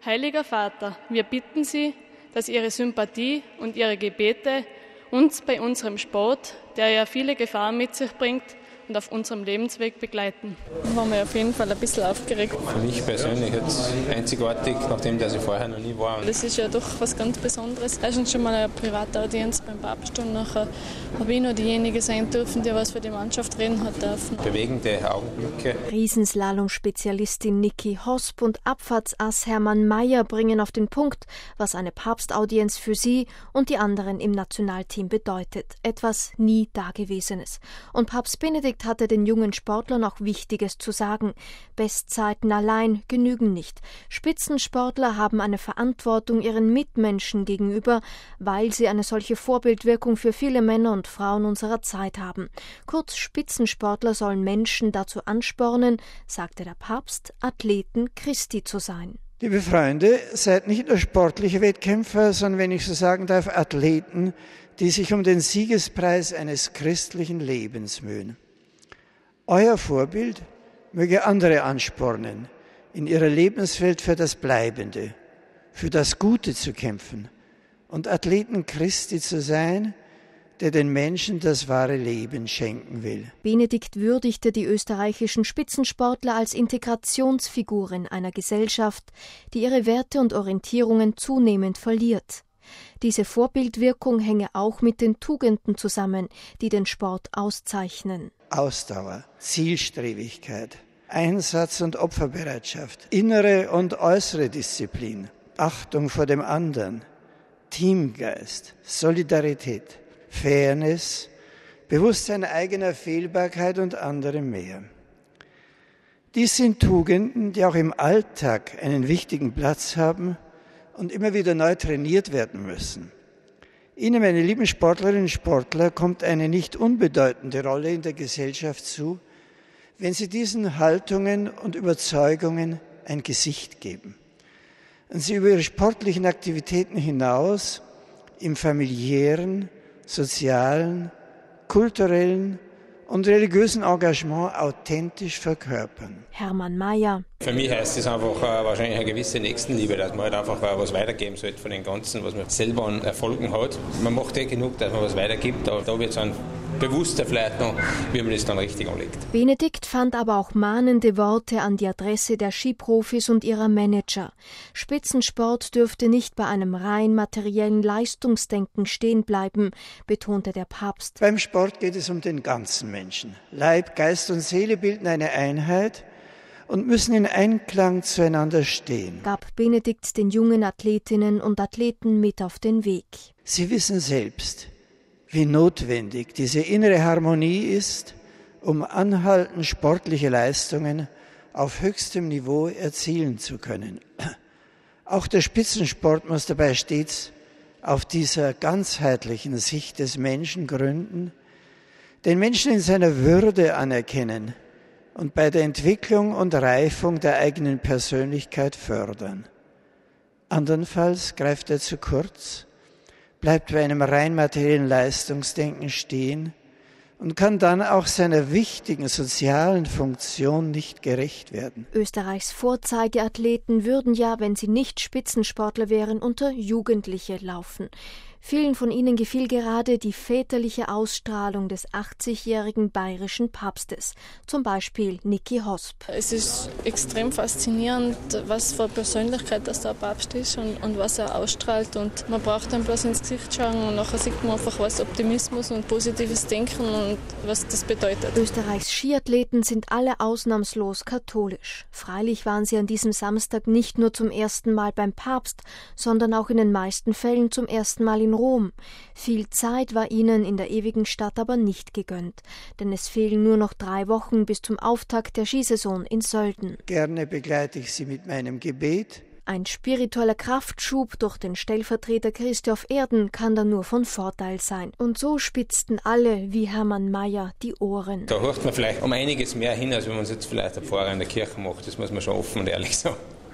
Heiliger Vater, wir bitten Sie, dass Ihre Sympathie und Ihre Gebete uns bei unserem Sport, der ja viele Gefahren mit sich bringt, und auf unserem Lebensweg begleiten. Ich war mir auf jeden Fall ein bisschen aufgeregt. Für mich persönlich jetzt einzigartig, nachdem dass ich vorher noch nie war. Das ist ja doch was ganz Besonderes. Erstens schon mal eine private Audienz beim Papst und nachher habe ich noch diejenige sein dürfen, die was für die Mannschaft reden hat dürfen. Bewegende Augenblicke. Riesenslalom-Spezialistin Niki Hosp und Abfahrtsass Hermann Mayer bringen auf den Punkt, was eine Papstaudienz für sie und die anderen im Nationalteam bedeutet. Etwas nie Dagewesenes. Und Papst Benedikt hatte den jungen Sportlern auch Wichtiges zu sagen. Bestzeiten allein genügen nicht. Spitzensportler haben eine Verantwortung ihren Mitmenschen gegenüber, weil sie eine solche Vorbildwirkung für viele Männer und Frauen unserer Zeit haben. Kurz, Spitzensportler sollen Menschen dazu anspornen, sagte der Papst, Athleten Christi zu sein. Liebe Freunde, seid nicht nur sportliche Wettkämpfer, sondern, wenn ich so sagen darf, Athleten, die sich um den Siegespreis eines christlichen Lebens mühen. Euer Vorbild möge andere anspornen, in ihrer Lebenswelt für das Bleibende, für das Gute zu kämpfen und Athleten Christi zu sein, der den Menschen das wahre Leben schenken will. Benedikt würdigte die österreichischen Spitzensportler als Integrationsfiguren einer Gesellschaft, die ihre Werte und Orientierungen zunehmend verliert. Diese Vorbildwirkung hänge auch mit den Tugenden zusammen, die den Sport auszeichnen. Ausdauer, Zielstrebigkeit, Einsatz und Opferbereitschaft, innere und äußere Disziplin, Achtung vor dem anderen, Teamgeist, Solidarität, Fairness, Bewusstsein eigener Fehlbarkeit und anderem mehr. Dies sind Tugenden, die auch im Alltag einen wichtigen Platz haben und immer wieder neu trainiert werden müssen. Ihnen, meine lieben Sportlerinnen und Sportler, kommt eine nicht unbedeutende Rolle in der Gesellschaft zu, wenn Sie diesen Haltungen und Überzeugungen ein Gesicht geben und Sie über Ihre sportlichen Aktivitäten hinaus im familiären, sozialen, kulturellen und religiösen Engagement authentisch verkörpern. Hermann Mayer. Für mich heißt es einfach wahrscheinlich eine gewisse Nächstenliebe, dass man halt einfach was weitergeben sollte von dem Ganzen, was man selber an Erfolgen hat. Man macht genug, dass man was weitergibt, aber da wird es dann bewusster vielleicht noch, wie man das dann richtig anlegt. Benedikt fand aber auch mahnende Worte an die Adresse der Skiprofis und ihrer Manager. Spitzensport dürfte nicht bei einem rein materiellen Leistungsdenken stehen bleiben, betonte der Papst. Beim Sport geht es um den ganzen Menschen. Leib, Geist und Seele bilden eine Einheit und müssen in Einklang zueinander stehen. Gab Benedikt den jungen Athletinnen und Athleten mit auf den Weg. Sie wissen selbst, wie notwendig diese innere Harmonie ist, um anhaltend sportliche Leistungen auf höchstem Niveau erzielen zu können. Auch der Spitzensport muss dabei stets auf dieser ganzheitlichen Sicht des Menschen gründen, den Menschen in seiner Würde anerkennen und bei der Entwicklung und Reifung der eigenen Persönlichkeit fördern. Andernfalls greift er zu kurz, bleibt bei einem rein materiellen Leistungsdenken stehen und kann dann auch seiner wichtigen sozialen Funktion nicht gerecht werden. Österreichs Vorzeigeathleten würden ja, wenn sie nicht Spitzensportler wären, unter Jugendliche laufen. Vielen von ihnen gefiel gerade die väterliche Ausstrahlung des 80-jährigen bayerischen Papstes, zum Beispiel Niki Hosp. Es ist extrem faszinierend, was für eine Persönlichkeit das der Papst ist und was er ausstrahlt. Und man braucht dann bloß ins Gesicht schauen und nachher sieht man einfach, was Optimismus und positives Denken und was das bedeutet. Österreichs Skiathleten sind alle ausnahmslos katholisch. Freilich waren sie an diesem Samstag nicht nur zum ersten Mal beim Papst, sondern auch in den meisten Fällen zum ersten Mal in Rom. Viel Zeit war ihnen in der ewigen Stadt aber nicht gegönnt, denn es fehlen nur noch 3 Wochen bis zum Auftakt der Skisaison in Sölden. Gerne begleite ich Sie mit meinem Gebet. Ein spiritueller Kraftschub durch den Stellvertreter Christi auf Erden kann dann nur von Vorteil sein. Und so spitzten alle, wie Hermann Mayer, die Ohren. Da hört man vielleicht um einiges mehr hin, als wenn man es jetzt vielleicht ein Pfarrer in der Kirche macht. Das muss man schon offen und ehrlich sagen.